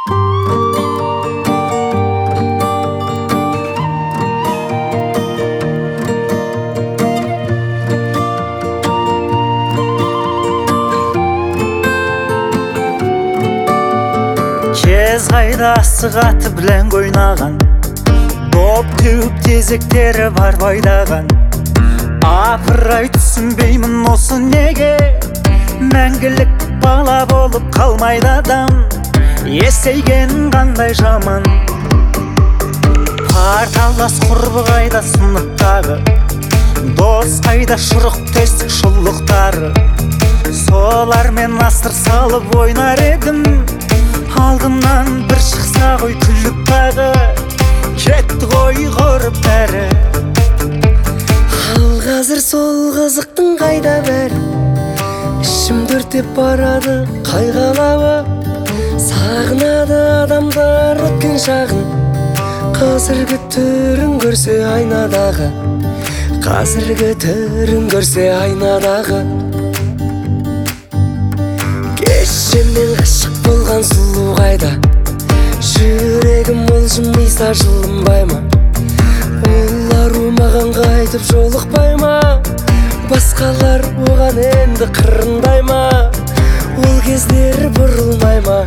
Кез қайда асық аты білән ойнаған, доп теуіп тезектері бар байдаған. Апырай түсінбеймін осы неге, мәңгілік бала болып қалмайды адам. Есейген қандай жаман, парталас құрбы қайда сыныптағы, дос қайда шұрық тесік шұллықтары. Солармен астыр салып ойнар едім, алдымнан бір шықса ғой күліп тағы, кетті ғой құрып бәрі. Ал қазір сол қызықтың қайда бәрі, ішімді өртеп барады қайғалауы. Сағынады адамдар өткен шағын, қазіргі түрін көрсе айнадағы, қазіргі түрін көрсе айнадағы. Кешемен ғашық болған сұлу қайда, жүрегім мылжымайса жылынбай ма? Ол ару маған қайтып жолықпай ма? Басқалар оған енді қырындай ма? Ол кездер бұрылмай ма?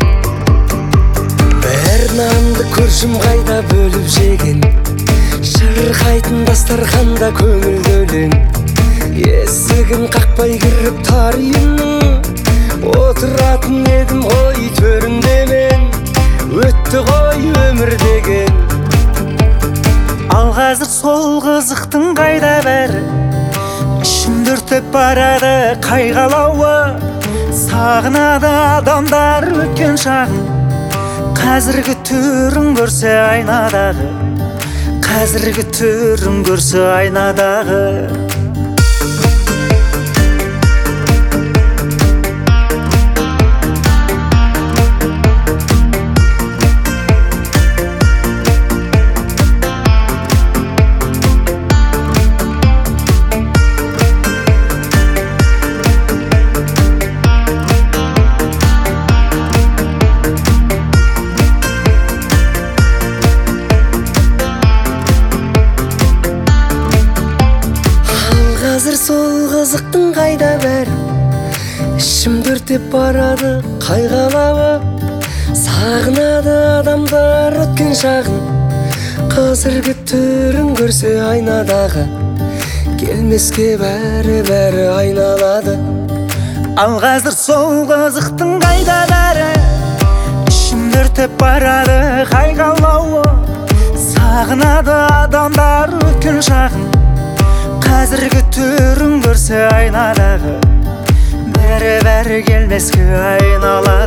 Бір нанды көршім қайда бөліп жеген, шырқайтын дастарханда көңілді өлең. Есігін қақпай кіріп тар үйімнің, отыратын едім ғой төрінде мен, өтті ғой өмір деген. Ал қазір сол қызықтың қайда бәрі, ішімді өртеп барады қайғалауы. Сағынады адамдар өткен шағын, қазіргі түрін көрсе айнадағы, қазіргі түрін көрсе айнадағы. Қазір сол қызықтың қайда бәрі, ішімді өртеп барады қайғалауы. Сағынады адамдар өткен шағын, қазіргі түрін көрсе айнадағы, келмеске бәрі айналады. Ал қазір сол қызықтың қайда бәрі, ішімді өртеп барады қайғалауы. Сағынады адамдар өткен шағын, қазіргі түрін көрсе айнадағы, бәрі келмеске айналады.